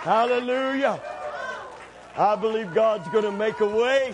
Hallelujah. I believe God's going to make a way.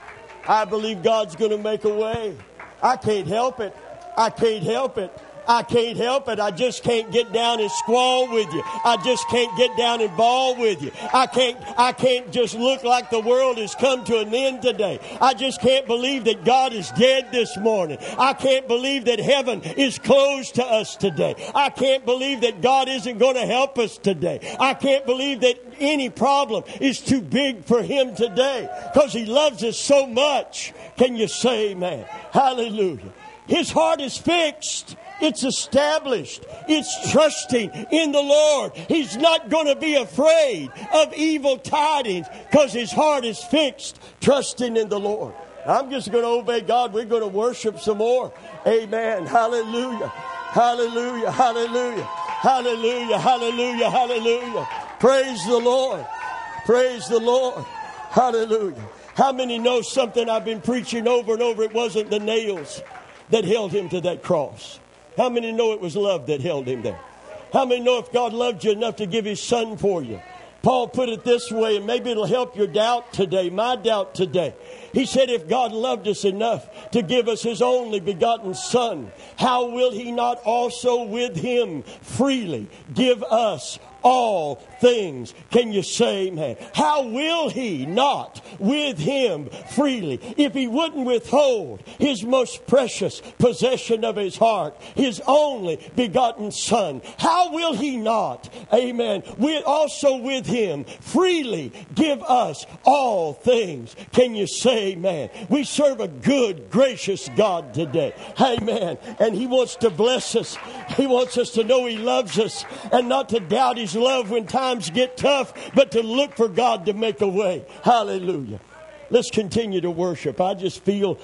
I believe God's going to make a way. I can't help it. I can't help it. I can't help it. I just can't get down and squall with you. I just can't get down and bawl with you. I can't just look like the world has come to an end today. I just can't believe that God is dead this morning. I can't believe that heaven is closed to us today. I can't believe that God isn't going to help us today. I can't believe that any problem is too big for Him today because He loves us so much. Can you say amen? Hallelujah. His heart is fixed. It's established. It's trusting in the Lord. He's not going to be afraid of evil tidings because his heart is fixed, trusting in the Lord. I'm just going to obey God. We're going to worship some more. Amen. Hallelujah. Hallelujah. Hallelujah. Hallelujah. Hallelujah. Hallelujah. Praise the Lord. Praise the Lord. Hallelujah. How many know something I've been preaching over and over? It wasn't the nails that held Him to that cross. How many know it was love that held Him there? How many know if God loved you enough to give His Son for you? Paul put it this way, and maybe it'll help your doubt today, my doubt today. He said, if God loved us enough to give us His only begotten Son, how will He not also with Him freely give us all things? Can you say amen? How will He not with Him freely, if He wouldn't withhold His most precious possession of His heart, His only begotten Son? How will He not, amen, also with Him freely give us all things? Can you say amen? We serve a good, gracious God today. Amen. And He wants to bless us. He wants us to know He loves us and not to doubt His love when times get tough, but to look for God to make a way. Hallelujah. Let's continue to worship. I just feel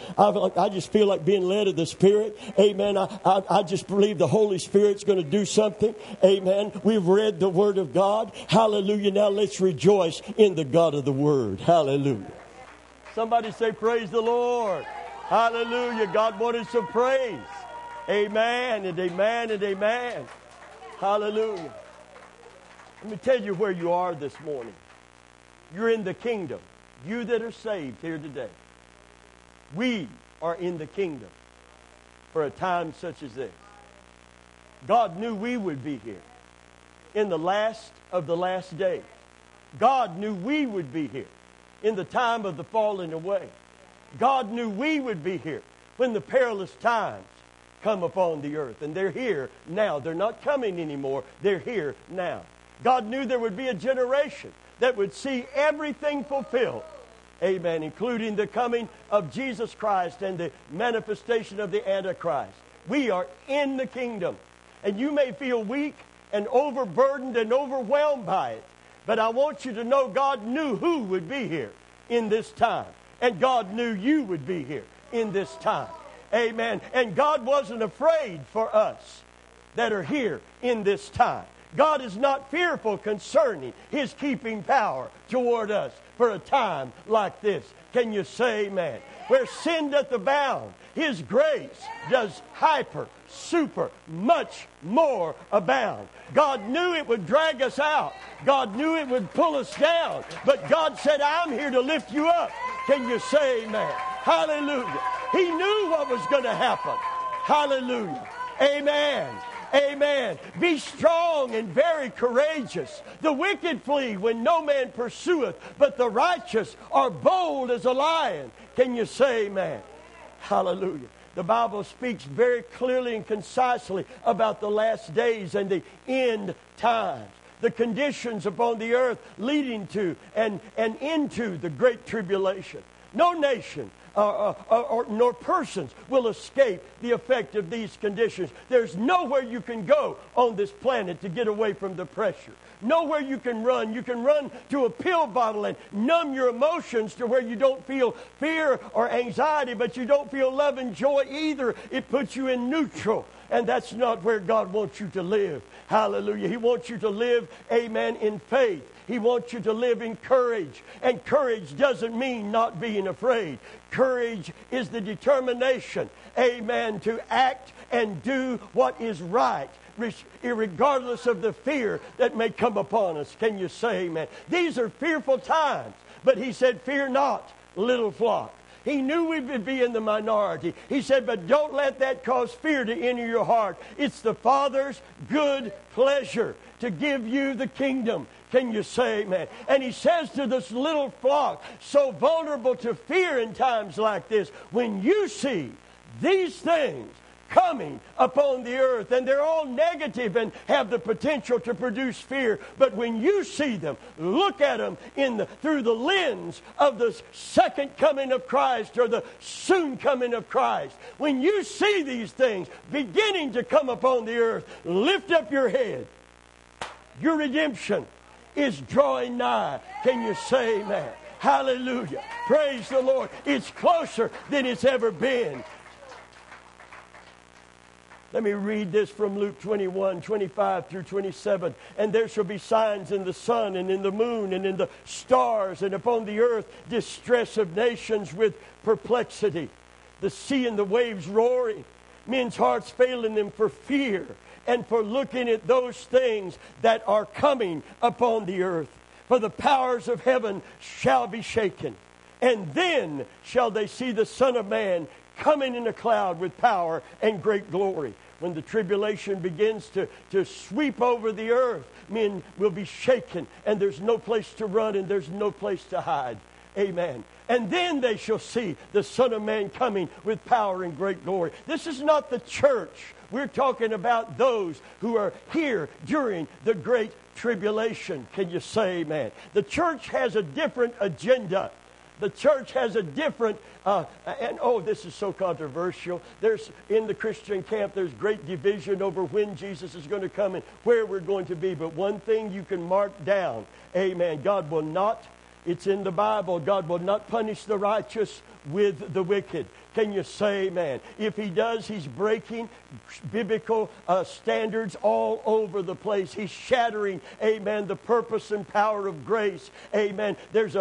like being led of the Spirit. Amen. I just believe the Holy Spirit's going to do something. Amen. We've read the Word of God. Hallelujah. Now let's rejoice in the God of the Word. Hallelujah. Somebody say, praise the Lord. Hallelujah. God wanted some praise. Amen and amen and amen. Hallelujah. Let me tell you where you are this morning. You're in the kingdom. You that are saved here today. We are in the kingdom for a time such as this. God knew we would be here in the last of the last days. God knew we would be here in the time of the falling away. God knew we would be here when the perilous times come upon the earth. And they're here now. They're not coming anymore. They're here now. God knew there would be a generation that would see everything fulfilled. Amen. Including the coming of Jesus Christ and the manifestation of the Antichrist. We are in the kingdom. And you may feel weak and overburdened and overwhelmed by it. But I want you to know God knew who would be here in this time. And God knew you would be here in this time. Amen. And God wasn't afraid for us that are here in this time. God is not fearful concerning His keeping power toward us for a time like this. Can you say amen? Where sin doth abound, His grace does super, much more abound. God knew it would drag us out. God knew it would pull us down. But God said, I'm here to lift you up. Can you say amen? Hallelujah. He knew what was going to happen. Hallelujah. Amen. Amen. Be strong and very courageous. The wicked flee when no man pursueth, but the righteous are bold as a lion. Can you say amen? Hallelujah. The Bible speaks very clearly and concisely about the last days and the end times. The conditions upon the earth leading to and into the great tribulation. No nation nor persons will escape the effect of these conditions. There's nowhere you can go on this planet to get away from the pressure. Nowhere you can run. You can run to a pill bottle and numb your emotions to where you don't feel fear or anxiety, but you don't feel love and joy either. It puts you in neutral. And that's not where God wants you to live. Hallelujah. He wants you to live, amen, in faith. He wants you to live in courage. And courage doesn't mean not being afraid. Courage is the determination, amen, to act and do what is right, regardless of the fear that may come upon us. Can you say amen? These are fearful times. But he said, fear not, little flock. He knew we would be in the minority. He said, but don't let that cause fear to enter your heart. It's the Father's good pleasure to give you the kingdom. Can you say amen? And he says to this little flock, so vulnerable to fear in times like this, when you see these things coming upon the earth, and they're all negative and have the potential to produce fear, but when you see them, look at them through the lens of the second coming of Christ, or the soon coming of Christ. When you see these things beginning to come upon the earth, lift up your head. Your redemption is drawing nigh. Can you say amen? Hallelujah. Praise the Lord. It's closer than it's ever been. Let me read this from Luke 21, 25 through 27. And there shall be signs in the sun and in the moon and in the stars, and upon the earth distress of nations with perplexity. The sea and the waves roaring, men's hearts failing them for fear and for looking at those things that are coming upon the earth. For the powers of heaven shall be shaken. And then shall they see the Son of Man coming in a cloud with power and great glory. When the tribulation begins to sweep over the earth, men will be shaken, and there's no place to run, and there's no place to hide. Amen. And then they shall see the Son of Man coming with power and great glory. This is not the church. We're talking about those who are here during the great tribulation. Can you say amen? The church has a different agenda. The church has a different, this is so controversial. In the Christian camp, there's great division over when Jesus is going to come and where we're going to be. But one thing you can mark down, amen, God will not, it's in the Bible, God will not punish the righteous with the wicked. Can you say amen? If he does, he's breaking biblical standards all over the place. He's shattering, amen, the purpose and power of grace. Amen.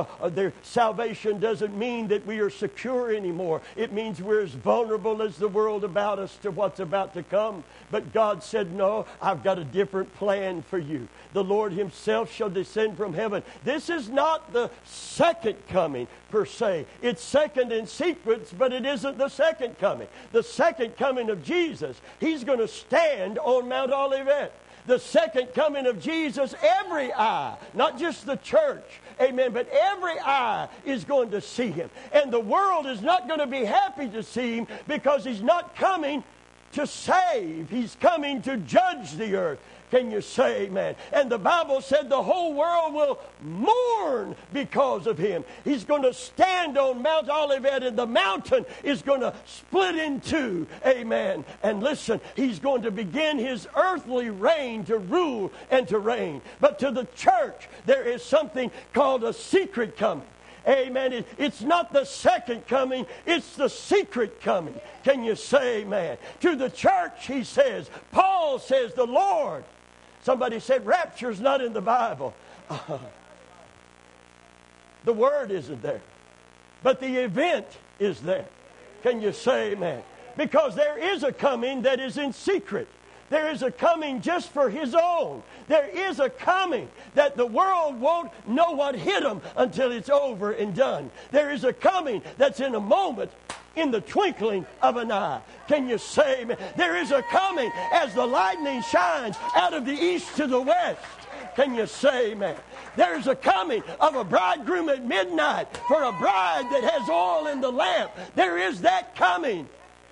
Salvation doesn't mean that we are secure anymore. It means we're as vulnerable as the world about us to what's about to come. But God said, no, I've got a different plan for you. The Lord himself shall descend from heaven. This is not the second coming per se. It's second in sequence, but it isn't the second coming. The second coming of Jesus, he's going to stand on Mount Olivet. The second coming of Jesus, every eye, not just the church, amen, but every eye is going to see him. And the world is not going to be happy to see him, because he's not coming to save. He's coming to judge the earth. Can you say amen? And the Bible said the whole world will mourn because of him. He's going to stand on Mount Olivet, and the mountain is going to split in two. Amen. And listen, he's going to begin his earthly reign to rule and to reign. But to the church, there is something called a secret coming. Amen. It's not the second coming, it's the secret coming. Can you say amen? To the church, he says, Paul says, the Lord. Somebody said rapture's not in the Bible. The word isn't there, but the event is there. Can you say amen? Because there is a coming that is in secret. There is a coming just for his own. There is a coming that the world won't know what hit them until it's over and done. There is a coming that's in a moment, in the twinkling of an eye. Can you say amen? There is a coming as the lightning shines out of the east to the west. Can you say amen? There's a coming of a bridegroom at midnight for a bride that has oil in the lamp. There is that coming.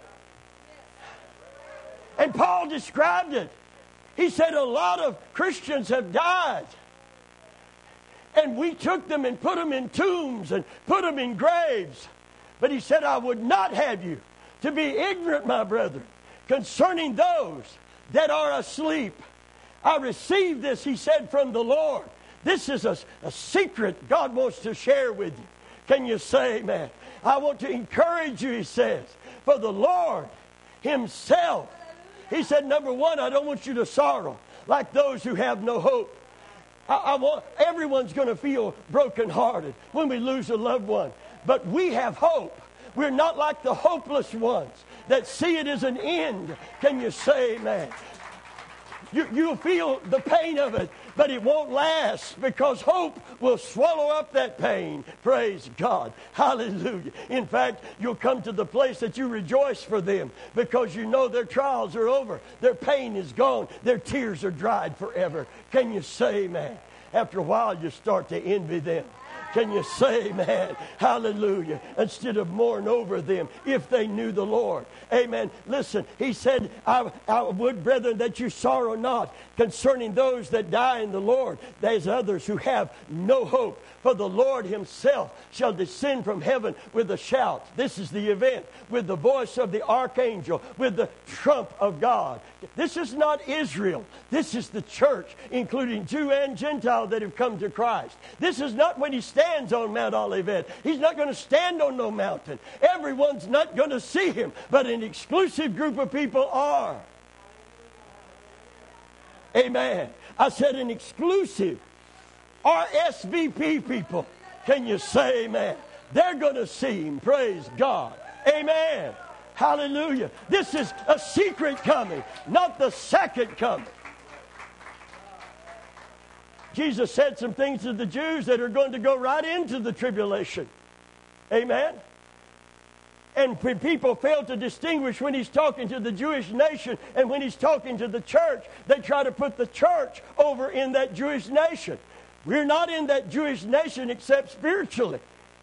And Paul described it. He said a lot of Christians have died. And we took them and put them in tombs and put them in graves. But he said, I would not have you to be ignorant, my brethren, concerning those that are asleep. I received this, he said, from the Lord. This is a secret God wants to share with you. Can you say amen? I want to encourage you, he says, for the Lord himself. He said, number one, I don't want you to sorrow like those who have no hope. Everyone's going to feel brokenhearted when we lose a loved one. But we have hope. We're not like the hopeless ones that see it as an end. Can you say amen? You'll feel the pain of it, but it won't last because hope will swallow up that pain. Praise God. Hallelujah. In fact, you'll come to the place that you rejoice for them because you know their trials are over. Their pain is gone. Their tears are dried forever. Can you say, man? After a while, you start to envy them. Can you say, man, hallelujah, instead of mourn over them if they knew the Lord? Amen. Listen, he said, I would, brethren, that you sorrow not concerning those that die in the Lord. There's others who have no hope. For the Lord himself shall descend from heaven with a shout. This is the event. With the voice of the archangel, with the trump of God. This is not Israel. This is the church, including Jew and Gentile that have come to Christ. This is not when he stands on Mount Olivet. He's not going to stand on no mountain. Everyone's not going to see him, but an exclusive group of people are. Amen. I said an exclusive. RSVP people. Can you say amen? They're going to see him. Praise God. Amen. Hallelujah. This is a secret coming, not the second coming. Jesus said some things to the Jews that are going to go right into the tribulation. Amen. And when people fail to distinguish when he's talking to the Jewish nation and when he's talking to the church, they try to put the church over in that Jewish nation. We're not in that Jewish nation except spiritually.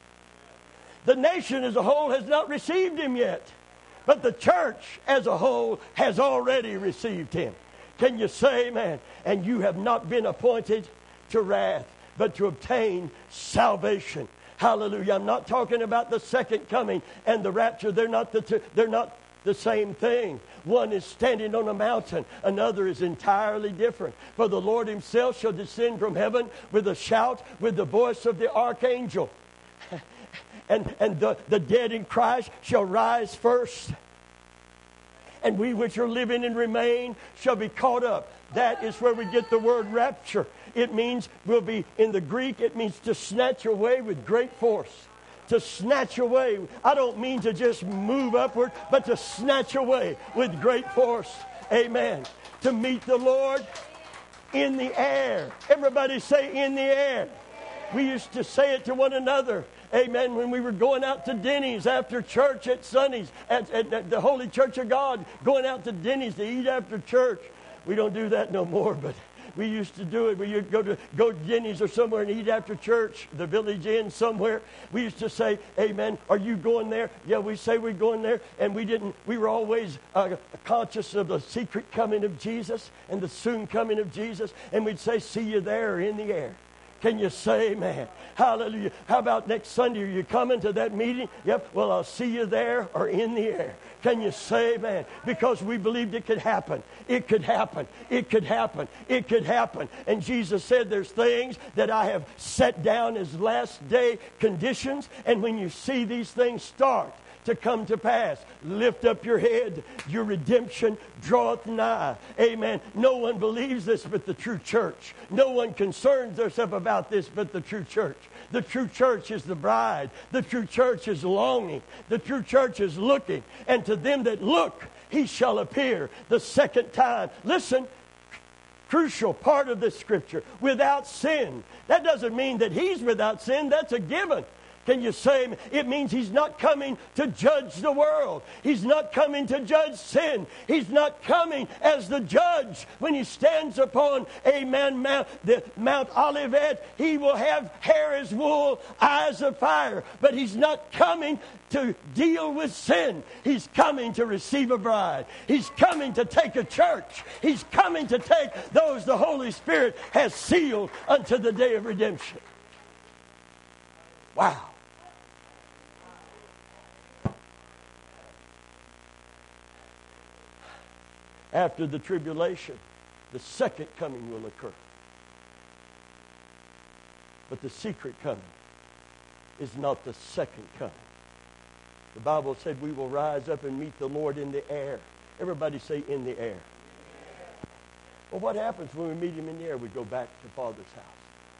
The nation as a whole has not received him yet. But the church as a whole has already received him. Can you say amen? And you have not been appointed to wrath, but to obtain salvation. Hallelujah. I'm not talking about the second coming and the rapture. They're not the same thing. One is standing on a mountain. Another is entirely different. For the Lord himself shall descend from heaven with a shout, with the voice of the archangel. And the dead in Christ shall rise first. And we which are living and remain shall be caught up. That is where we get the word rapture. It means, will be in the Greek, it means to snatch away with great force. To snatch away. I don't mean to just move upward, but to snatch away with great force. Amen. To meet the Lord in the air. Everybody say in the air. We used to say it to one another. Amen. When we were going out to Denny's after church at Sundays, at the Holy Church of God, going out to Denny's to eat after church. We don't do that no more, but we used to do it. We used to go to Denny's or somewhere and eat after church, the Village Inn somewhere. We used to say, amen, are you going there? Yeah, we say we're going there. And we were always conscious of the secret coming of Jesus and the soon coming of Jesus. And we'd say, see you there in the air. Can you say amen? Hallelujah. How about next Sunday? Are you coming to that meeting? Yep. Well, I'll see you there or in the air. Can you say amen? Because we believed it could happen. It could happen. It could happen. It could happen. And Jesus said there's things that I have set down as last day conditions. And when you see these things start to come to pass, lift up your head. Your redemption draweth nigh. Amen. No one believes this but the true church. No one concerns themselves about this but the true church. The true church is the bride. The true church is longing. The true church is looking. And to them that look, he shall appear the second time. Listen, crucial part of this scripture, without sin. That doesn't mean that he's without sin. That's a given. Can you say it means he's not coming to judge the world. He's not coming to judge sin. He's not coming as the judge. When he stands upon Mount Olivet, he will have hair as wool, eyes of fire. But he's not coming to deal with sin. He's coming to receive a bride. He's coming to take a church. He's coming to take those the Holy Spirit has sealed unto the day of redemption. Wow. After the tribulation, the second coming will occur. But the secret coming is not the second coming. The Bible said we will rise up and meet the Lord in the air. Everybody say in the air. Well, what happens when we meet him in the air? We go back to Father's house.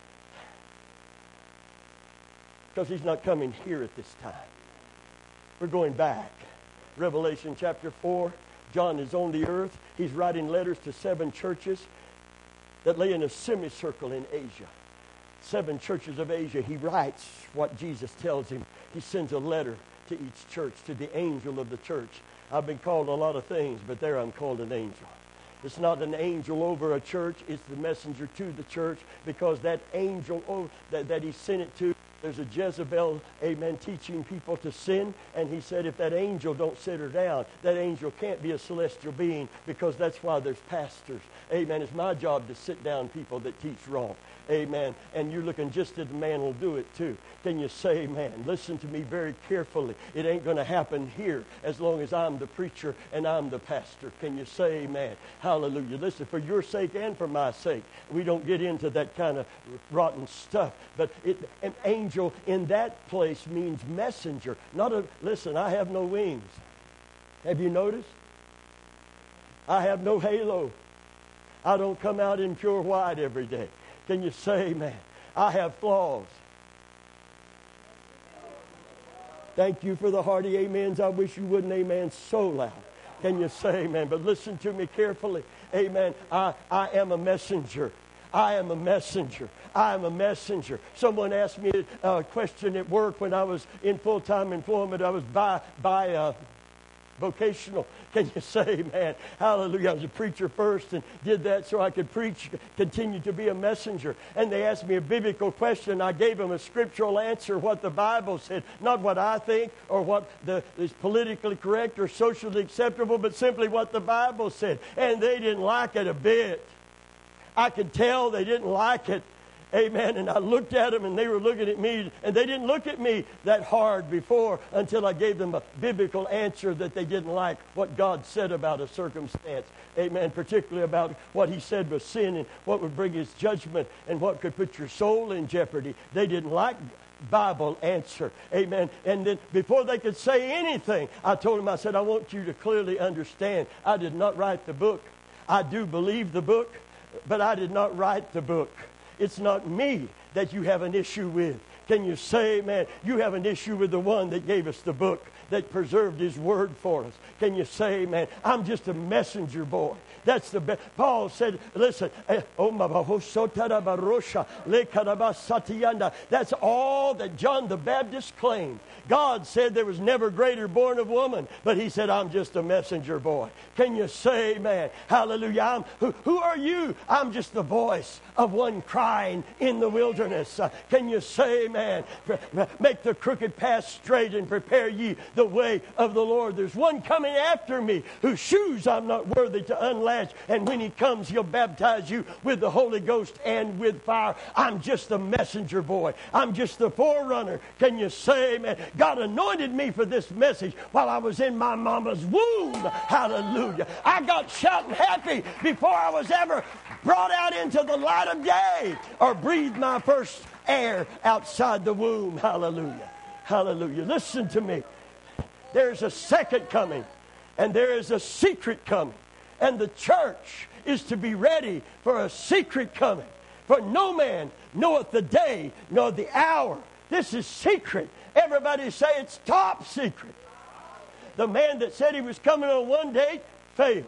Because he's not coming here at this time. We're going back. Revelation chapter 4. John is on the earth. He's writing letters to 7 churches that lay in a semicircle in Asia. 7 churches of Asia. He writes what Jesus tells him. He sends a letter to each church, to the angel of the church. I've been called a lot of things, but there I'm called an angel. It's not an angel over a church. It's the messenger to the church, because that angel that he sent it to, there's a Jezebel, amen, teaching people to sin. And he said if that angel don't sit her down, that angel can't be a celestial being, because that's why there's pastors. Amen. It's my job to sit down people that teach wrong. Amen. And you're looking just as the man will do it too. Can you say amen? Listen to me very carefully. It ain't going to happen here as long as I'm the preacher and I'm the pastor. Can you say amen? Hallelujah. Listen, for your sake and for my sake, we don't get into that kind of rotten stuff. But an angel in that place means messenger. Listen, I have no wings. Have you noticed? I have no halo. I don't come out in pure white every day. Can you say amen? I have flaws. Thank you for the hearty amens. I wish you wouldn't amen so loud. Can you say amen? But listen to me carefully. Amen. I am a messenger. I am a messenger. I am a messenger. Someone asked me a question at work when I was in full-time employment. I was vocational. Can you say amen? Hallelujah. I was a preacher first and did that so I could preach, continue to be a messenger. And they asked me a biblical question. I gave them a scriptural answer, what the Bible said. Not what I think or what is politically correct or socially acceptable, but simply what the Bible said. And they didn't like it a bit. I could tell they didn't like it. Amen. And I looked at them and they were looking at me, and they didn't look at me that hard before until I gave them a biblical answer that they didn't like what God said about a circumstance. Amen. Particularly about what he said was sin and what would bring his judgment and what could put your soul in jeopardy. They didn't like Bible answer. Amen. And then before they could say anything, I told them, I said, I want you to clearly understand, I did not write the book. I do believe the book, but I did not write the book. It's not me that you have an issue with. Can you say, man, you have an issue with the one that gave us the book, that preserved his word for us. Can you say, man, I'm just a messenger boy. That's the best. Paul said, listen, that's all that John the Baptist claimed. God said there was never greater born of woman, but he said, I'm just a messenger boy. Can you say, man, hallelujah, who are you? I'm just the voice of one crying in the wilderness. Can you say, man, make the crooked path straight and prepare ye the way of the Lord. There's one coming after me whose shoes I'm not worthy to unlatch, and when he comes, he'll baptize you with the Holy Ghost and with fire. I'm just the messenger boy. I'm just the forerunner. Can you say, man, God anointed me for this message while I was in my mama's womb. Hallelujah. I got shouting happy before I was ever brought out into the light of day or breathed my first air outside the womb. Hallelujah. Hallelujah. Listen to me. There's a second coming, and there is a secret coming. And the church is to be ready for a secret coming. For no man knoweth the day nor the hour. This is secret. Everybody say it's top secret. The man that said he was coming on one date failed.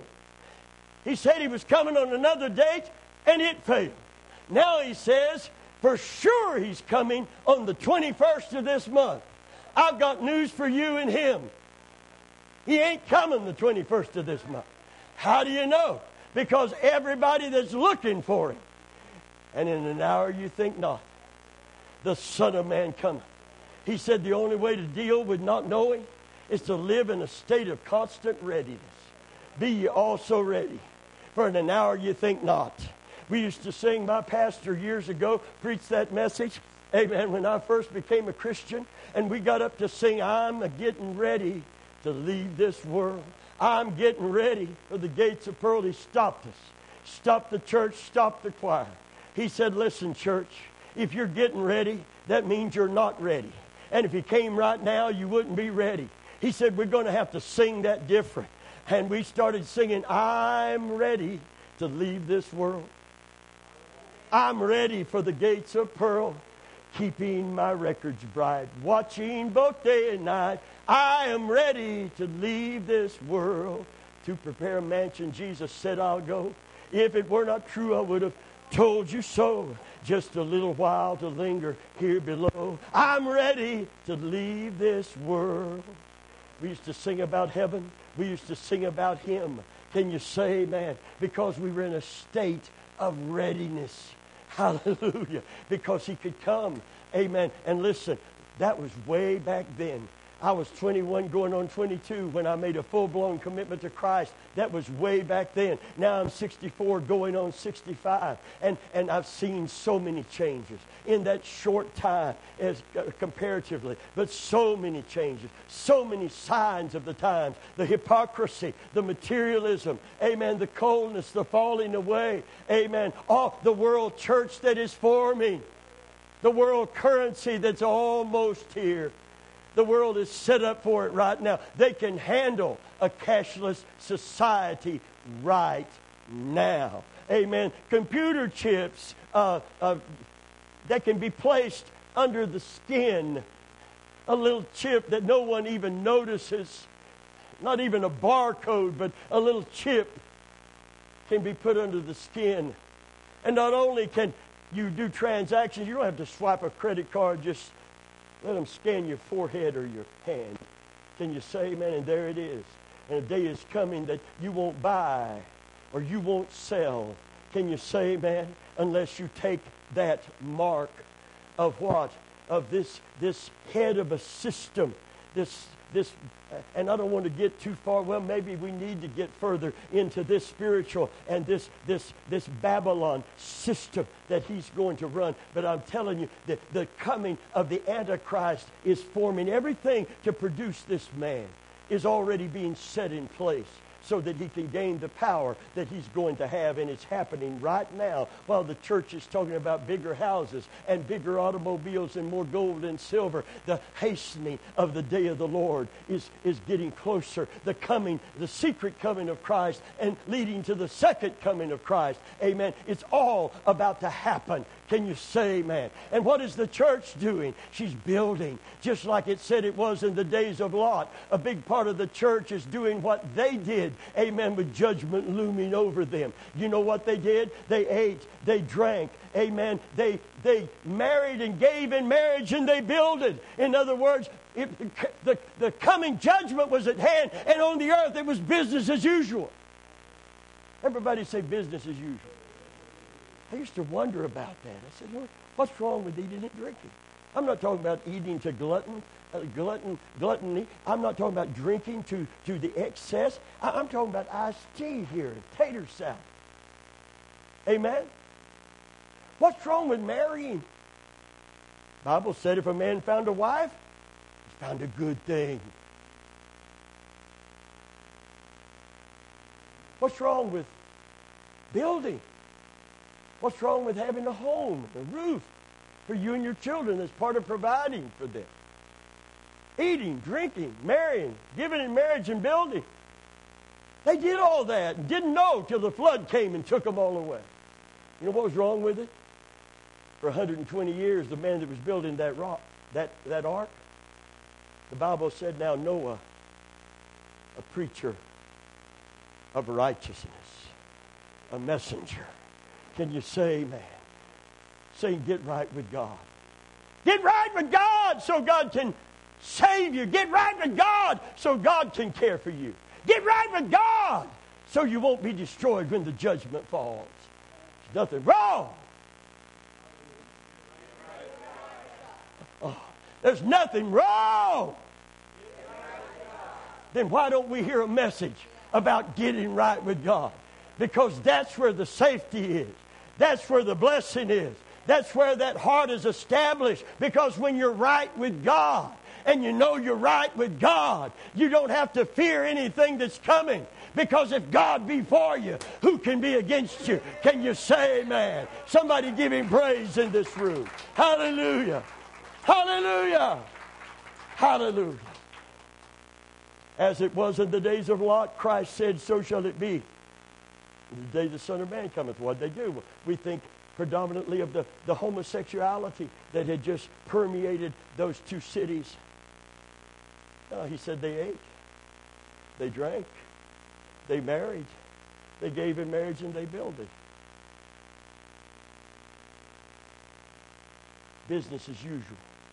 He said he was coming on another date, and it failed. Now he says, for sure he's coming on the 21st of this month. I've got news for you and him. He ain't coming the 21st of this month. How do you know? Because everybody that's looking for him. And in an hour you think not. The Son of Man cometh. He said the only way to deal with not knowing is to live in a state of constant readiness. Be ye also ready, for in an hour you think not. We used to sing, my pastor years ago preached that message, amen, when I first became a Christian, and we got up to sing, I'm getting ready to leave this world. I'm getting ready for the gates of pearl. He stopped us, stopped the church, stopped the choir. He said, listen, church, if you're getting ready, that means you're not ready. And if he came right now, you wouldn't be ready. He said, we're going to have to sing that different. And we started singing, I'm ready to leave this world. I'm ready for the gates of pearl, keeping my records bright, watching both day and night. I am ready to leave this world to prepare a mansion, Jesus said, I'll go. If it were not true, I would have told you so. Just a little while to linger here below. I'm ready to leave this world. We used to sing about heaven. We used to sing about Him. Can you say amen? Because we were in a state of readiness. Hallelujah. Because He could come. Amen. And listen, that was way back then. I was 21 going on 22 when I made a full-blown commitment to Christ. That was way back then. Now I'm 64 going on 65. And I've seen so many changes in that short time as comparatively. But so many changes. So many signs of the times. The hypocrisy, the materialism. Amen. The coldness, the falling away. Amen. All the world church that is forming. The world currency that's almost here. The world is set up for it right now. They can handle a cashless society right now. Amen. Computer chips that can be placed under the skin. A little chip that no one even notices. Not even a barcode, but a little chip can be put under the skin. And not only can you do transactions, you don't have to swipe a credit card, just let them scan your forehead or your hand. Can you say amen? And there it is. And a day is coming that you won't buy or you won't sell. Can you say amen? Unless you take that mark of what? Of this head of a system. And I don't want to get too far. Well, maybe we need to get further into this spiritual and this Babylon system that he's going to run. But I'm telling you that the coming of the Antichrist is forming. Everything to produce this man is already being set in place, so that he can gain the power that he's going to have. And it's happening right now while the church is talking about bigger houses and bigger automobiles and more gold and silver. The hastening of the day of the Lord is getting closer. The secret coming of Christ and leading to the second coming of Christ. Amen. It's all about to happen. Can you say amen? And what is the church doing? She's building, just like it said it was in the days of Lot. A big part of the church is doing what they did. Amen. With judgment looming over them. You know what they did? They ate. They drank. Amen. They married and gave in marriage, and they builded. In other words, the coming judgment was at hand, and on the earth it was business as usual. Everybody say business as usual. I used to wonder about that. I said, Lord, what's wrong with eating and drinking? I'm not talking about eating to gluttony. I'm not talking about drinking to the excess. I'm talking about iced tea here and tater salad. Amen? What's wrong with marrying? The Bible said if a man found a wife, he found a good thing. What's wrong with building? What's wrong with having a home, a roof for you and your children as part of providing for them? Eating, drinking, marrying, giving in marriage and building. They did all that and didn't know till the flood came and took them all away. You know what was wrong with it? For 120 years, the man that was building that ark, the Bible said, now Noah, a preacher of righteousness, a messenger. Can you say amen? Saying get right with God. Get right with God so God can save you. Get right with God so God can care for you. Get right with God so you won't be destroyed when the judgment falls. There's nothing wrong. Oh, there's nothing wrong. Then why don't we hear a message about getting right with God? Because that's where the safety is. That's where the blessing is. That's where that heart is established. Because when you're right with God, and you know you're right with God, you don't have to fear anything that's coming. Because if God be for you, who can be against you? Can you say amen? Somebody give him praise in this room. Hallelujah. Hallelujah. Hallelujah. As it was in the days of Lot, Christ said, so shall it be. In the day the Son of Man cometh, what they do? We think predominantly of the homosexuality that had just permeated those two cities. No, he said they ate, they drank, They married. They gave in marriage and they built it. Business as usual.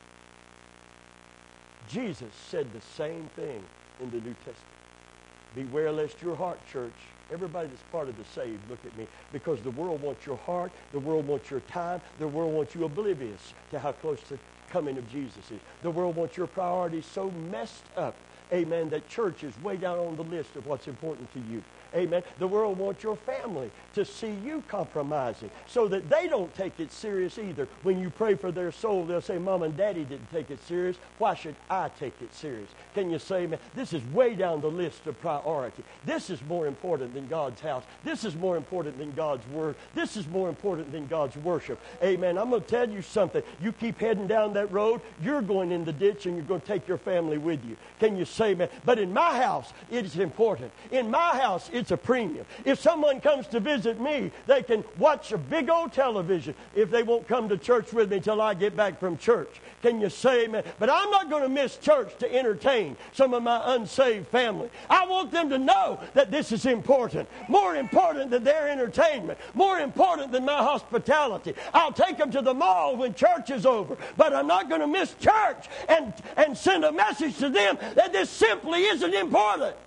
Jesus said the same thing in the New Testament. Beware lest your heart, church. Everybody that's part of the saved, look at me. Because the world wants your heart. The world wants your time. The world wants you oblivious to how close the coming of Jesus is. The world wants your priorities so messed up, amen, that church is way down on the list of what's important to you. Amen. The world wants your family to see you compromising so that they don't take it serious either. When you pray for their soul, they'll say, Mom and Daddy didn't take it serious. Why should I take it serious? Can you say, man, this is way down the list of priority. This is more important than God's house. This is more important than God's word. This is more important than God's worship. Amen. I'm going to tell you something. You keep heading down that road, you're going in the ditch and you're going to take your family with you. Can you say, man? But in my house, it's important. In my house, it's a premium. If someone comes to visit me, they can watch a big old television if they won't come to church with me until I get back from church. Can you say amen? But I'm not going to miss church to entertain some of my unsaved family. I want them to know that this is important. More important than their entertainment. More important than my hospitality. I'll take them to the mall when church is over. But I'm not going to miss church and send a message to them that this simply isn't important.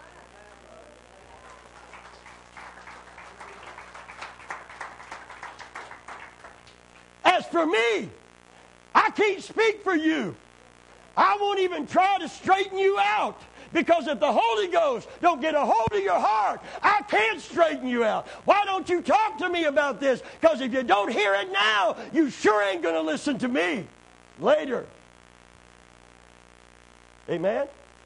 As for me, I can't speak for you. I won't even try to straighten you out. Because if the Holy Ghost don't get a hold of your heart, I can't straighten you out. Why don't you talk to me about this? Because if you don't hear it now, you sure ain't going to listen to me later. Amen?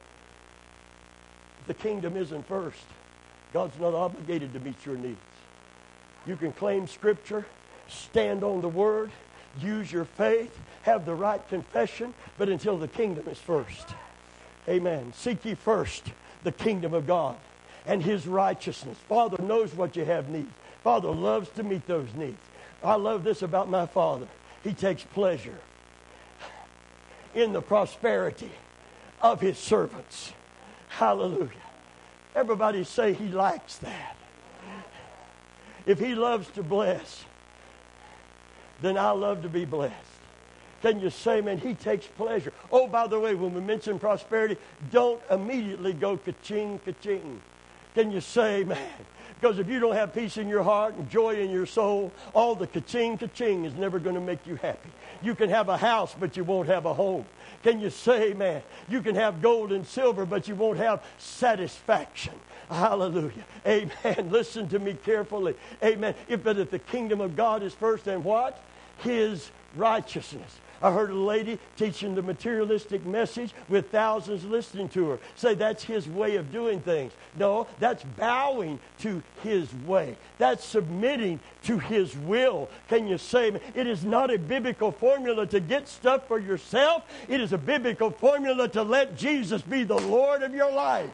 The kingdom isn't first. God's not obligated to meet your needs. You can claim Scripture, stand on the Word, use your faith, have the right confession, but until the kingdom is first. Amen. Seek ye first the kingdom of God and His righteousness. Father knows what you have needs. Father loves to meet those needs. I love this about my Father. He takes pleasure in the prosperity of His servants. Hallelujah. Everybody say He likes that. If He loves to bless, then I love to be blessed. Can you say, man, He takes pleasure? Oh, by the way, when we mention prosperity, don't immediately go ka-ching, ka-ching. Can you say, man? Because if you don't have peace in your heart and joy in your soul, all the ka-ching, ka-ching is never going to make you happy. You can have a house, but you won't have a home. Can you say, man, you can have gold and silver, but you won't have satisfaction. Hallelujah. Amen. Listen to me carefully. Amen. But if the kingdom of God is first, then what? His righteousness. I heard a lady teaching the materialistic message with thousands listening to her. Say that's His way of doing things. No, that's bowing to His way. That's submitting to His will. Can you say, it is not a biblical formula to get stuff for yourself. It is a biblical formula to let Jesus be the Lord of your life.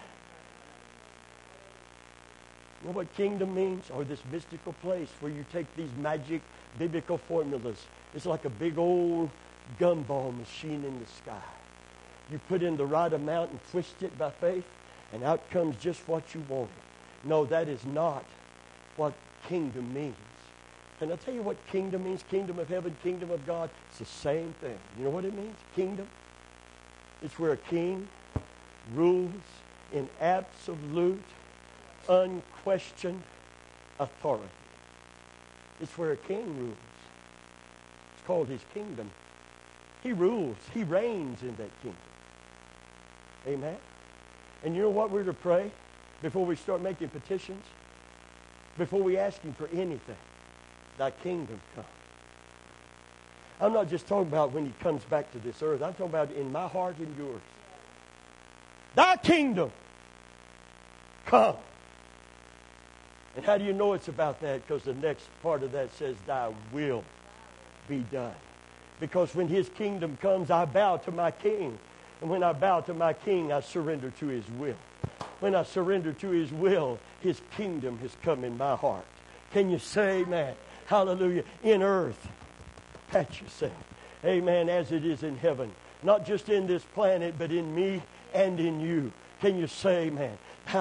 You know what kingdom means? Or this mystical place where you take these magic biblical formulas. It's like a big old gumball machine in the sky. You put in the right amount and twist it by faith, and out comes just what you wanted. No, that is not what kingdom means. Can I tell you what kingdom means? Kingdom of heaven, kingdom of God. It's the same thing. You know what it means? Kingdom. It's where a king rules in absolute, unquestioned authority. It's where a king rules. It's called his kingdom. He rules. He reigns in that kingdom. Amen? And you know what we're to pray before we start making petitions? Before we ask Him for anything. Thy kingdom come. I'm not just talking about when He comes back to this earth. I'm talking about in my heart and yours. Thy kingdom come. And how do you know it's about that? Because the next part of that says, Thy will be done. Because when His kingdom comes, I bow to my King. And when I bow to my King, I surrender to His will. When I surrender to His will, His kingdom has come in my heart. Can you say amen? Hallelujah. In earth, pat yourself. Amen. As it is in heaven. Not just in this planet, but in me and in you. Can you say, man,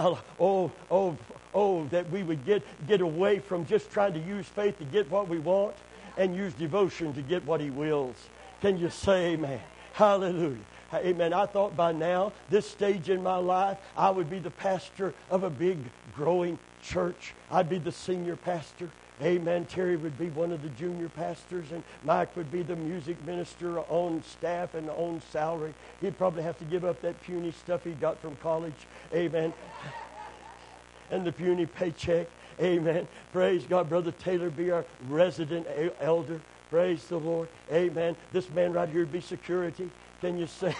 that we would get away from just trying to use faith to get what we want and use devotion to get what He wills. Can you say, amen? Hallelujah. Amen. I thought by now, this stage in my life, I would be the pastor of a big, growing church. I'd be the senior pastor. Amen. Terry would be one of the junior pastors, and Mike would be the music minister on staff and on salary. He'd probably have to give up that puny stuff he got from college. Amen. And the puny paycheck. Amen. Praise God. Brother Taylor be our resident elder. Praise the Lord. Amen. This man right here would be security. Can you say?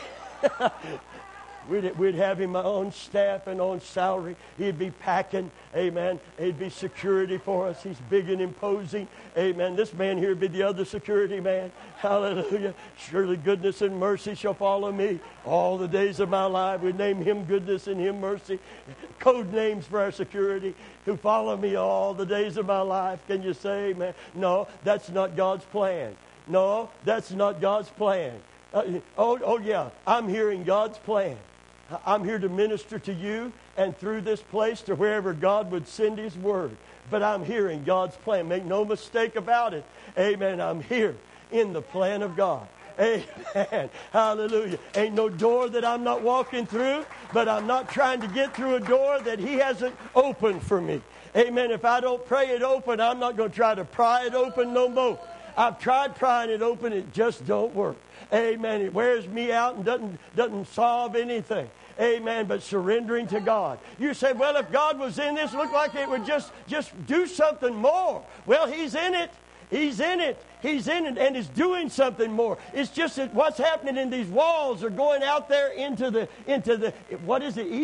We'd have him on staff and on salary. He'd be packing. Amen. He'd be security for us. He's big and imposing. Amen. This man here would be the other security man. Hallelujah. Surely goodness and mercy shall follow me all the days of my life. We name him goodness and him mercy. Code names for our security who follow me all the days of my life. Can you say, amen? No, that's not God's plan. No, that's not God's plan. Yeah, I'm hearing God's plan. I'm here to minister to you and through this place to wherever God would send His word. But I'm hearing God's plan. Make no mistake about it. Amen. I'm here in the plan of God. Amen. Hallelujah. Ain't no door that I'm not walking through, but I'm not trying to get through a door that He hasn't opened for me. Amen. If I don't pray it open, I'm not going to try to pry it open no more. I've tried prying it open. It just don't work. Amen. It wears me out and doesn't solve anything. Amen. But surrendering to God. You say, well, if God was in this, it looked like it would just do something more. Well, He's in it. He's in it. He's in it and is doing something more. It's just that what's happening in these walls are going out there into the what is it,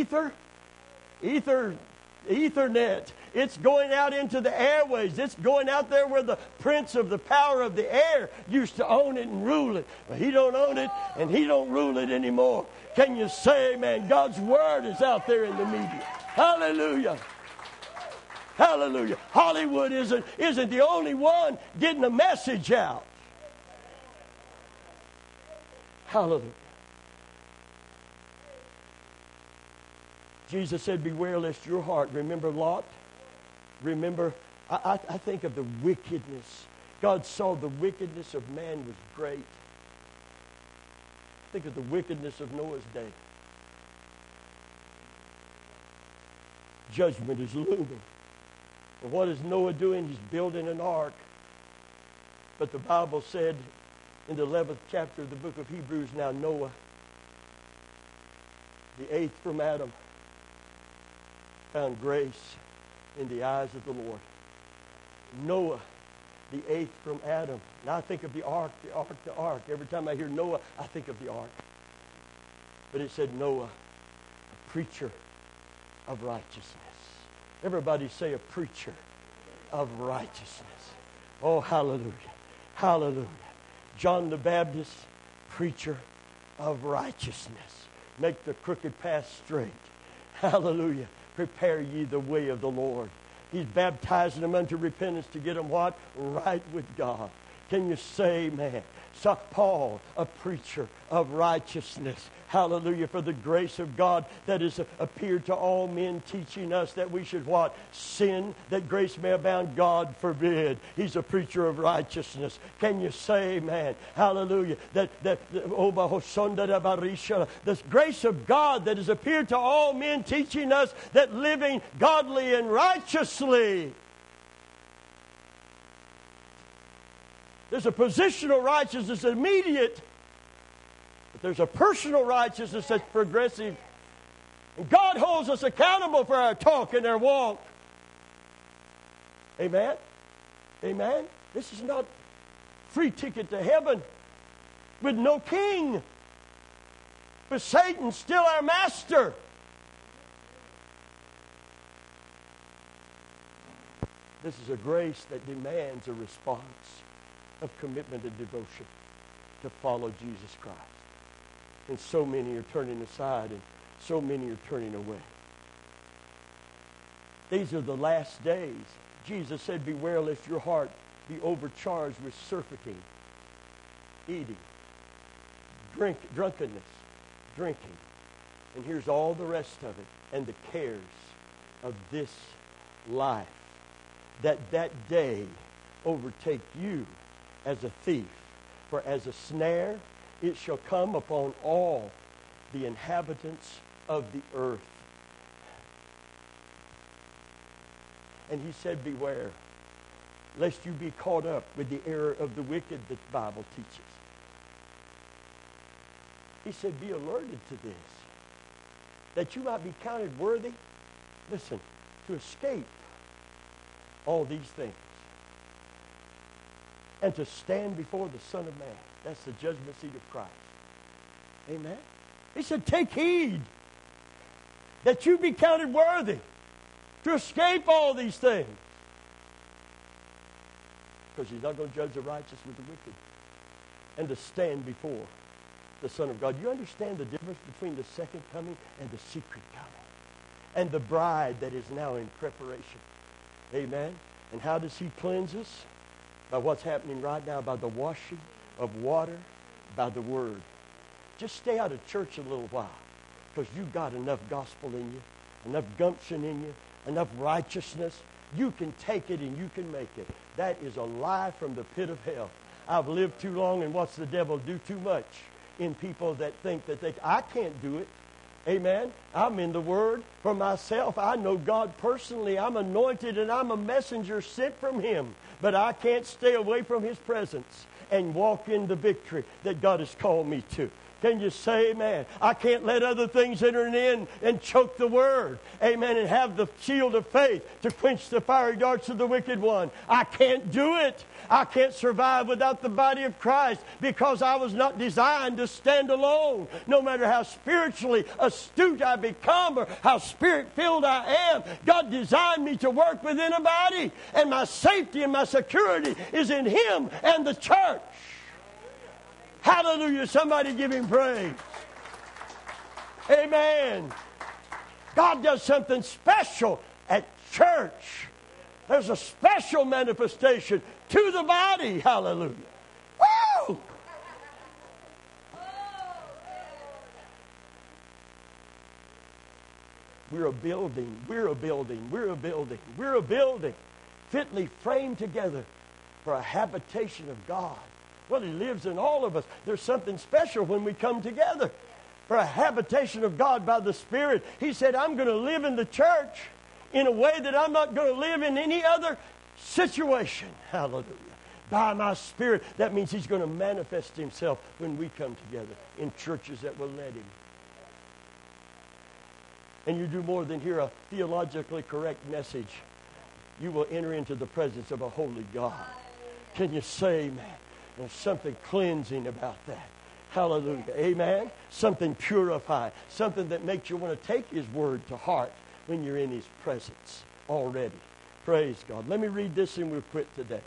Ethernet. It's going out into the airways. It's going out there where the prince of the power of the air used to own it and rule it. But he don't own it and he don't rule it anymore. Can you say, man, God's word is out there in the media. Hallelujah. Hallelujah. Hollywood isn't the only one getting a message out. Hallelujah. Jesus said, beware lest your heart. Remember Lot? Remember, I think of the wickedness. God saw the wickedness of man was great. Think of the wickedness of Noah's day. Judgment is looming. And what is Noah doing? He's building an ark. But the Bible said in the 11th chapter of the book of Hebrews, now Noah, the eighth from Adam, found grace in the eyes of the Lord. Noah, the eighth from Adam. Now I think of the ark, the ark, the ark. Every time I hear Noah, I think of the ark. But it said Noah, a preacher of righteousness. Everybody say a preacher of righteousness. Oh, hallelujah. Hallelujah. John the Baptist, preacher of righteousness. Make the crooked path straight. Hallelujah. Prepare ye the way of the Lord. He's baptizing them unto repentance to get them what? Right with God. Can you say amen? So Paul, a preacher of righteousness. Hallelujah. For the grace of God that has appeared to all men, teaching us that we should what? Sin, that grace may abound. God forbid. He's a preacher of righteousness. Can you say amen? Hallelujah. The grace of God that has appeared to all men, teaching us that living godly and righteously. There's a positional righteousness that's immediate. But there's a personal righteousness that's progressive. And God holds us accountable for our talk and our walk. Amen? Amen? This is not free ticket to heaven with no king. But Satan's still our master. This is a grace that demands a response of commitment and devotion to follow Jesus Christ. And so many are turning aside and so many are turning away. These are the last days. Jesus said, beware lest your heart be overcharged with surfeiting, eating, drunkenness, drinking, And here's all the rest of it. And the cares of this life. That day overtake you as a thief. For as a snare it shall come upon all the inhabitants of the earth. And he said, beware, lest you be caught up with the error of the wicked that the Bible teaches. He said, be alerted to this, that you might be counted worthy, listen, to escape all these things and to stand before the Son of Man. That's the judgment seat of Christ. Amen? He said, take heed that you be counted worthy to escape all these things. Because he's not going to judge the righteous with the wicked. And to stand before the Son of God. You understand the difference between the second coming and the secret coming? And the bride that is now in preparation. Amen? And how does he cleanse us? By what's happening right now, by the washing of water, by the Word. Just stay out of church a little while, because you've got enough gospel in you, enough gumption in you, enough righteousness. You can take it and you can make it. That is a lie from the pit of hell. I've lived too long and watched the devil do too much in people that think that I can't do it. Amen. I'm in the Word for myself. I know God personally. I'm anointed and I'm a messenger sent from Him. But I can't stay away from His presence and walk in the victory that God has called me to. Can you say amen? I can't let other things enter in and choke the Word. Amen. And have the shield of faith to quench the fiery darts of the wicked one. I can't do it. I can't survive without the body of Christ, because I was not designed to stand alone. No matter how spiritually astute I become or how spirit-filled I am, God designed me to work within a body. And my safety and my security is in Him and the church. Hallelujah. Somebody give Him praise. Amen. God does something special at church. There's a special manifestation to the body. Hallelujah. Woo! We're a building. We're a building. We're a building. We're a building fitly framed together for a habitation of God. Well, He lives in all of us. There's something special when we come together for a habitation of God by the Spirit. He said, I'm going to live in the church in a way that I'm not going to live in any other situation. Hallelujah. By my Spirit. That means He's going to manifest Himself when we come together in churches that will let Him. And you do more than hear a theologically correct message. You will enter into the presence of a holy God. Can you say amen? There's something cleansing about that. Hallelujah. Amen? Something purifying. Something that makes you want to take His Word to heart when you're in His presence already. Praise God. Let me read this and we'll quit today.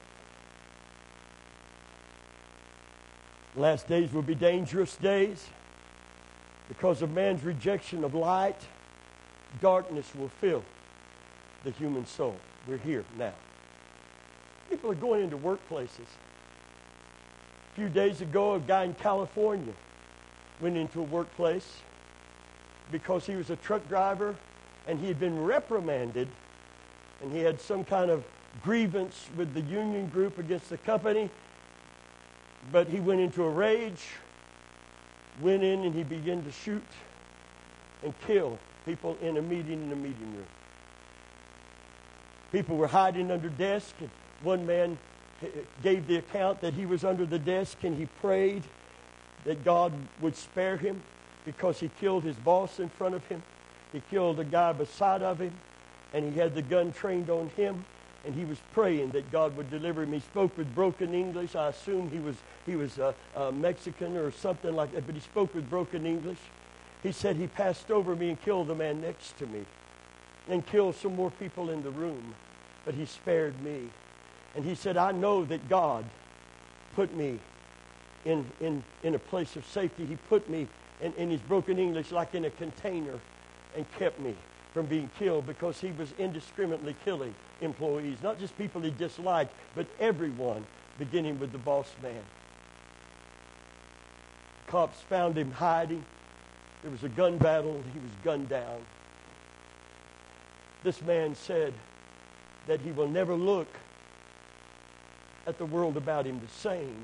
Last days will be dangerous days. Because of man's rejection of light, darkness will fill the human soul. We're here now. People are going into workplaces. A few days ago, a guy in California went into a workplace because he was a truck driver and he had been reprimanded and he had some kind of grievance with the union group against the company. But he went into a rage, went in and he began to shoot and kill people in the meeting room. People were hiding under desks, and one man gave the account that he was under the desk and he prayed that God would spare him because he killed his boss in front of him. He killed a guy beside of him, and he had the gun trained on him, and he was praying that God would deliver him. He spoke with broken English. I assume he was Mexican or something like that, but he spoke with broken English. He said he passed over me and killed the man next to me and killed some more people in the room, but he spared me. And he said, I know that God put me in a place of safety. He put me, in his broken English, like in a container and kept me from being killed because he was indiscriminately killing employees. Not just people he disliked, but everyone, beginning with the boss man. Cops found him hiding There was a gun battle. He was gunned down. This man said that he will never look at the world about him the same.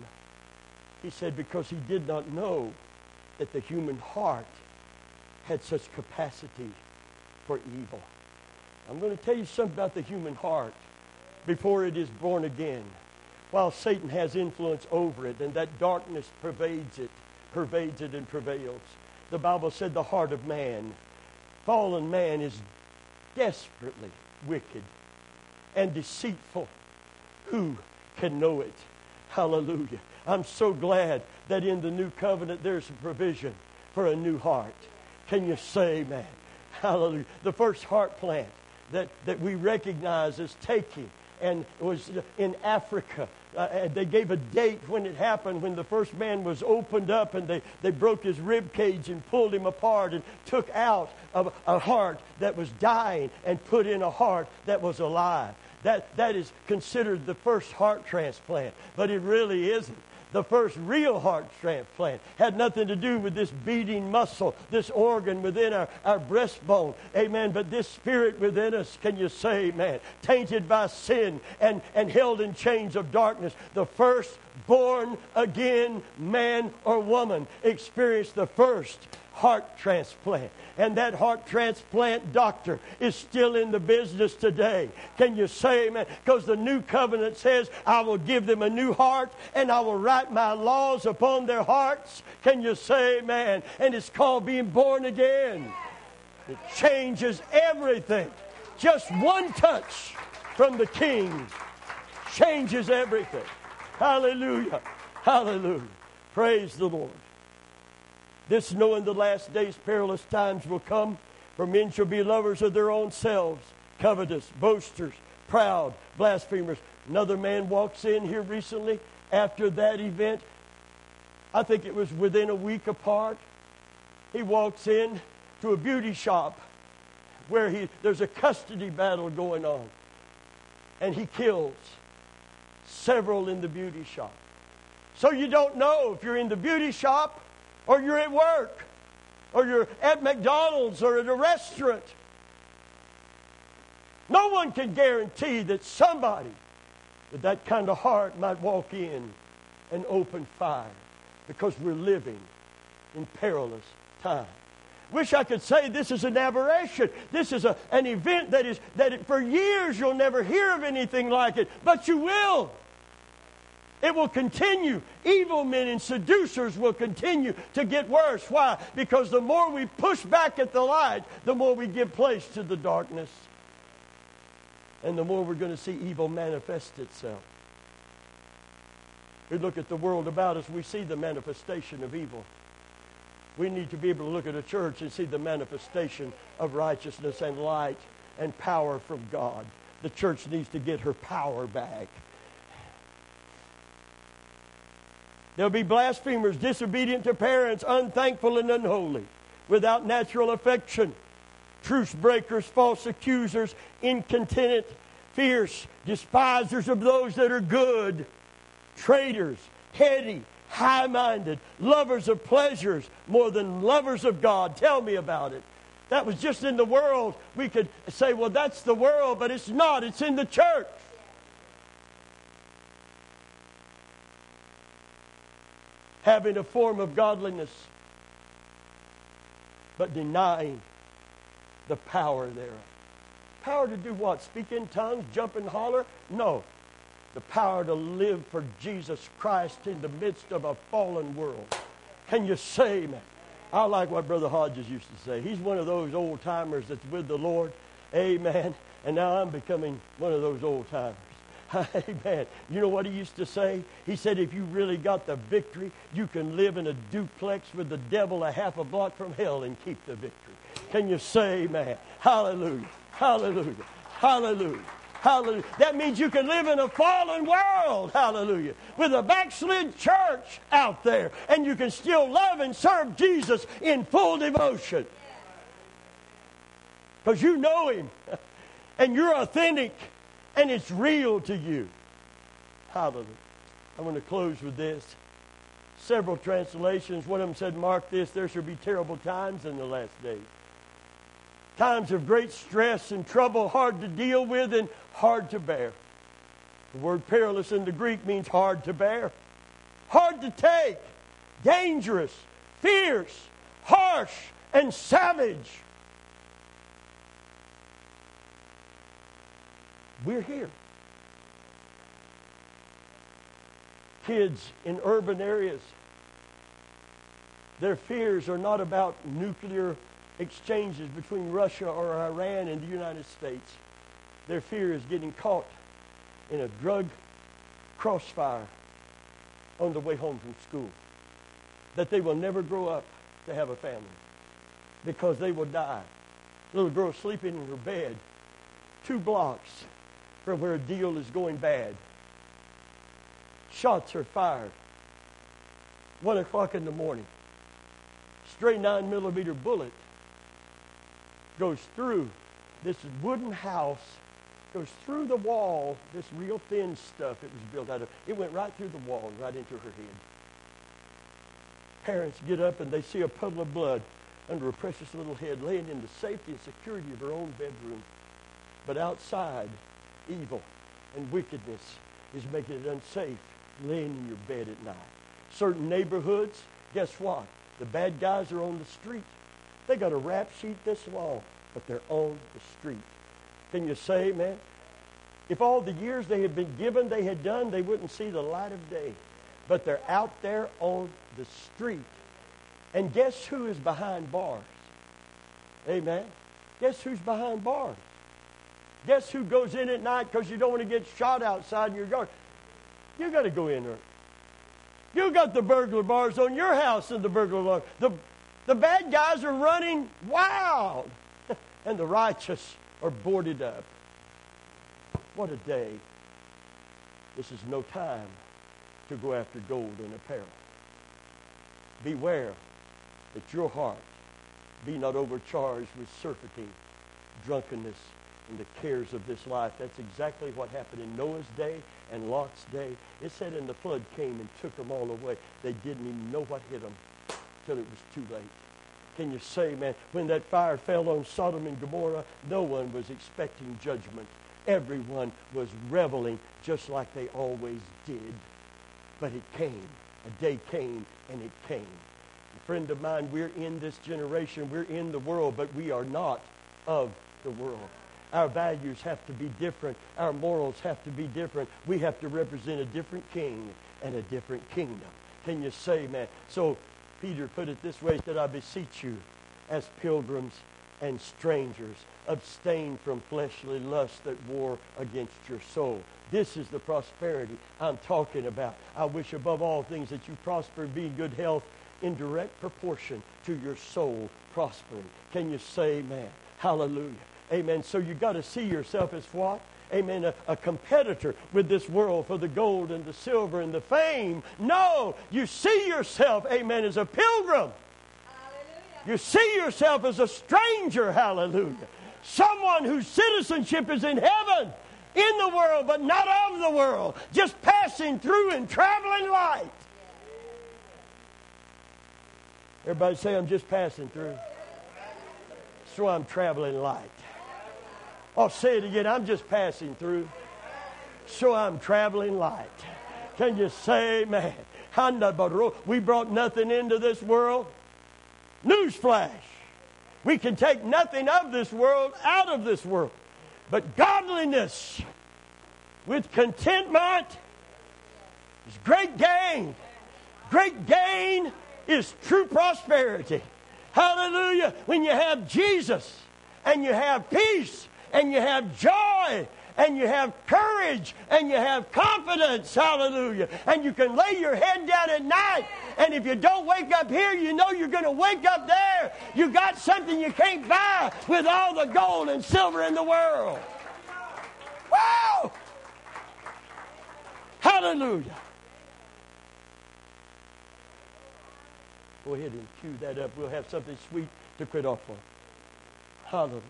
He said because he did not know that the human heart had such capacity for evil. I'm going to tell you something about the human heart before it is born again. While Satan has influence over it and that darkness pervades it and prevails. The Bible said the heart of man, fallen man, is desperately wicked and deceitful. Who can know it? Hallelujah. I'm so glad that in the new covenant there's a provision for a new heart. Can you say amen? Hallelujah. The first heart plant that we recognize as taking and it was in Africa. They gave a date when it happened, when the first man was opened up and they broke his rib cage and pulled him apart and took out a heart that was dying and put in a heart that was alive. That is considered the first heart transplant, but it really isn't. The first real heart transplant had nothing to do with this beating muscle, this organ within our breastbone. Amen. But this spirit within us, can you say amen? Tainted by sin and held in chains of darkness. The first born again man or woman experienced the first heart transplant. And that heart transplant doctor is still in the business today. Can you say amen? Because the new covenant says, I will give them a new heart and I will write my laws upon their hearts. Can you say amen? And it's called being born again. It changes everything. Just one touch from the King changes everything. Hallelujah. Hallelujah. Praise the Lord. This knowing the last days perilous times will come, for men shall be lovers of their own selves, covetous, boasters, proud, blasphemers. Another man walks in here recently after that event. I think it was within a week apart. He walks in to a beauty shop where there's a custody battle going on. And he kills several in the beauty shop. So you don't know if you're in the beauty shop or you're at work, or you're at McDonald's or at a restaurant. No one can guarantee that somebody with that kind of heart might walk in and open fire, because we're living in perilous times. Wish I could say this is an aberration. This is an event that for years you'll never hear of anything like it, but you will. It will continue. Evil men and seducers will continue to get worse. Why? Because the more we push back at the light, the more we give place to the darkness. And the more we're going to see evil manifest itself. We look at the world about us, we see the manifestation of evil. We need to be able to look at a church and see the manifestation of righteousness and light and power from God. The church needs to get her power back. There'll be blasphemers, disobedient to parents, unthankful and unholy, without natural affection, truce breakers, false accusers, incontinent, fierce, despisers of those that are good, traitors, heady, high-minded, lovers of pleasures more than lovers of God. Tell me about it. That was just in the world. We could say, well, that's the world, but it's not. It's in the church. Having a form of godliness, but denying the power thereof. Power to do what? Speak in tongues, jump and holler? No. The power to live for Jesus Christ in the midst of a fallen world. Can you say amen? I like what Brother Hodges used to say. He's one of those old timers that's with the Lord. Amen. And now I'm becoming one of those old timers. Amen. You know what he used to say? He said, if you really got the victory, you can live in a duplex with the devil a half a block from hell and keep the victory. Can you say amen? Hallelujah. Hallelujah. Hallelujah. Hallelujah. That means you can live in a fallen world. Hallelujah. With a backslid church out there. And you can still love and serve Jesus in full devotion. Because you know Him. And you're authentic. And it's real to you. Hallelujah. I want to close with this. Several translations, one of them said, mark this, there shall be terrible times in the last days. Times of great stress and trouble, hard to deal with and hard to bear. The word perilous in the Greek means hard to bear, hard to take, dangerous, fierce, harsh, and savage. We're here. Kids in urban areas, their fears are not about nuclear exchanges between Russia or Iran and the United States. Their fear is getting caught in a drug crossfire on the way home from school. That they will never grow up to have a family because they will die. Little girl sleeping in her bed 2 blocks from where a deal is going bad. Shots are fired. 1 o'clock in the morning. Stray 9mm bullet goes through this wooden house, goes through the wall, this real thin stuff it was built out of. It went right through the wall, right into her head. Parents get up and they see a puddle of blood under a precious little head laying in the safety and security of her own bedroom. But outside, evil and wickedness is making it unsafe laying in your bed at night. Certain neighborhoods, guess what? The bad guys are on the street. They got a rap sheet this long, but they're on the street. Can you say, man, if all the years they had been given, they had done, they wouldn't see the light of day. But they're out there on the street. And guess who is behind bars? Amen. Guess who's behind bars? Guess who goes in at night because you don't want to get shot outside in your yard? You got to go in there. You got the burglar bars on your house and the burglar bars. The bad guys are running wild. And the righteous are boarded up. What a day. This is no time to go after gold and apparel. Beware that your heart be not overcharged with surfeiting, drunkenness, and the cares of this life. That's exactly what happened in Noah's day and Lot's day. It said, and the flood came and took them all away. They didn't even know what hit them till it was too late. Can you say, man, when that fire fell on Sodom and Gomorrah, no one was expecting judgment. Everyone was reveling just like they always did. But it came. A day came, and it came. A friend of mine, we're in this generation. We're in the world, but we are not of the world. Our values have to be different. Our morals have to be different. We have to represent a different king and a different kingdom. Can you say, man? So Peter put it this way, that I beseech you as pilgrims and strangers, abstain from fleshly lusts that war against your soul. This is the prosperity I'm talking about. I wish above all things that you prosper and be in good health in direct proportion to your soul prospering. Can you say amen? Hallelujah. Amen. So you got to see yourself as what? Amen. A competitor with this world for the gold and the silver and the fame. No, you see yourself, amen, as a pilgrim. Hallelujah. You see yourself as a stranger. Hallelujah. Someone whose citizenship is in heaven, in the world, but not of the world. Just passing through and traveling light. Everybody say, I'm just passing through. So I'm traveling light. I'll say it again. I'm just passing through. So I'm traveling light. Can you say amen? We brought nothing into this world. Newsflash. We can take nothing of this world out of this world. But godliness with contentment is great gain. Great gain is true prosperity. Hallelujah. When you have Jesus and you have peace and you have joy and you have courage and you have confidence, hallelujah, and you can lay your head down at night, and if you don't wake up here, you know you're going to wake up there. You got something you can't buy with all the gold and silver in the world. Wow! Hallelujah. Go ahead and cue that up. We'll have something sweet to quit off on. Hallelujah.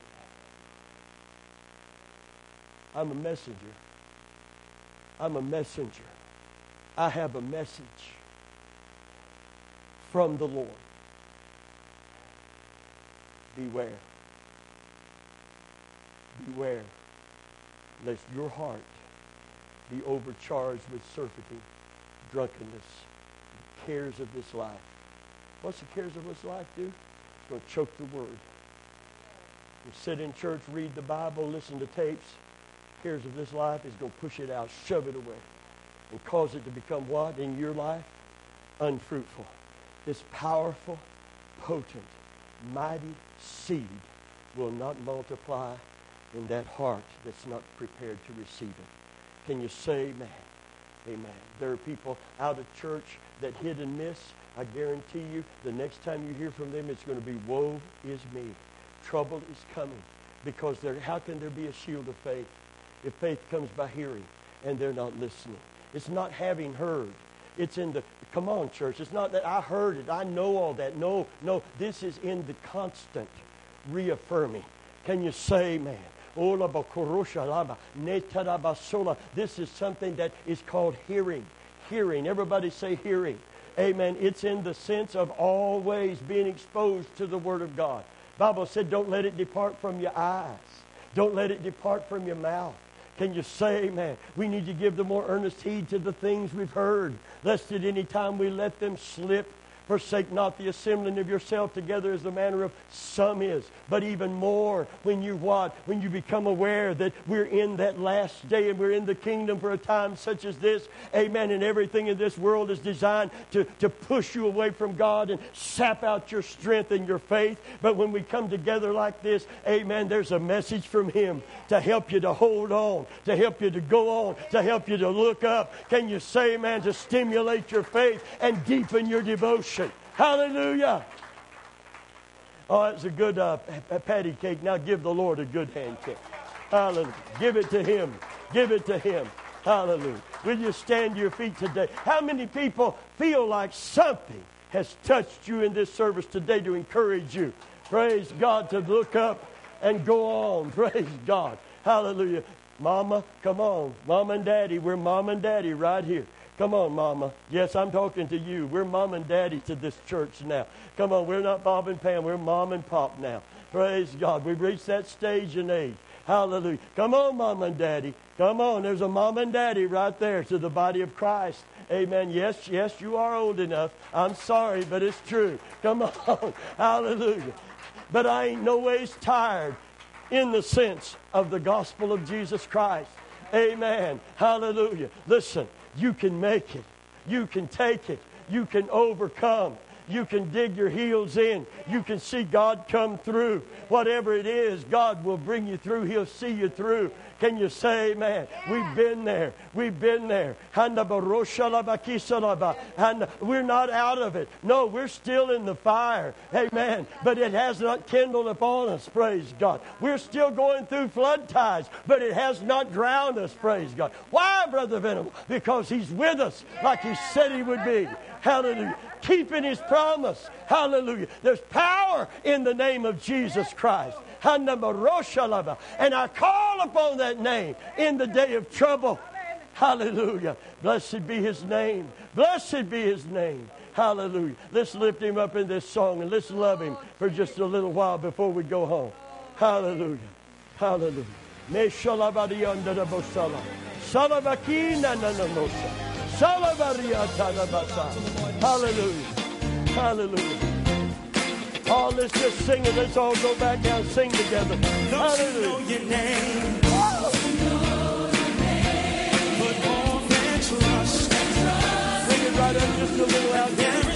I'm a messenger. I'm a messenger. I have a message. from the Lord. Beware. Beware, lest your heart be overcharged with surfeiting, drunkenness, the cares of this life. What's the cares of this life do? It's going to choke the word. You sit in church, read the Bible, listen to tapes. The cares of this life is going to push it out, shove it away, and cause it to become what in your life? Unfruitful. This powerful, potent, mighty seed will not multiply in that heart that's not prepared to receive it. Can you say amen? Amen. There are people out of church that hit and miss. I guarantee you, the next time you hear from them, it's going to be, woe is me. Trouble is coming. Because how can there be a shield of faith if faith comes by hearing and they're not listening? It's not having heard. It's in the, come on, church. It's not that I heard it. I know all that. No. This is in the constant reaffirming. Can you say amen? This is something that is called hearing. Hearing. Everybody say hearing. Amen. It's in the sense of always being exposed to the Word of God. Bible said, don't let it depart from your eyes. Don't let it depart from your mouth. Can you say amen? We need to give the more earnest heed to the things we've heard, lest at any time we let them slip. Forsake not the assembling of yourself together as the manner of some is. But even more when you what? When you become aware that we're in that last day and we're in the kingdom for a time such as this. Amen. And everything in this world is designed to push you away from God and sap out your strength and your faith. But when we come together like this, amen, there's a message from Him to help you to hold on, to help you to go on, to help you to look up. Can you say amen? To stimulate your faith and deepen your devotion. Hallelujah. Oh, it's a good patty cake. Now give the Lord a good hand cake. Hallelujah. Give it to Him. Give it to Him. Hallelujah. Will you stand to your feet today? How many people feel like something has touched you in this service today to encourage you? Praise God, to look up and go on. Praise God. Hallelujah. Mama, come on. Mom and Daddy, we're Mom and Daddy right here. Come on, Mama. Yes, I'm talking to you. We're Mom and Daddy to this church now. Come on, we're not Bob and Pam. We're Mom and Pop now. Praise God. We've reached that stage and age. Hallelujah. Come on, Mom and Daddy. Come on. There's a Mom and Daddy right there to the body of Christ. Amen. Yes, you are old enough. I'm sorry, but it's true. Come on. Hallelujah. But I ain't no ways tired in the sense of the gospel of Jesus Christ. Amen. Hallelujah. Listen. You can make it. You can take it. You can overcome. You can dig your heels in. You can see God come through. Whatever it is, God will bring you through. He'll see you through. Can you say amen? We've been there. We've been there. And we're not out of it. No, we're still in the fire. Amen. But it has not kindled upon us. Praise God. We're still going through flood tides, but it has not drowned us. Praise God. Why, Brother Venom? Because He's with us like He said He would be. Hallelujah. Keeping His promise. Hallelujah. There's power in the name of Jesus Christ. And I call upon that name in the day of trouble. Hallelujah. Blessed be His name. Blessed be His name. Hallelujah. Let's lift Him up in this song and let's love Him for just a little while before we go home. Hallelujah. Hallelujah. Hallelujah. Hallelujah. Oh, let's just sing it. Let's all go back down and sing together. Hallelujah. Know your name. Put all that trust. Sing it right up just a little out there.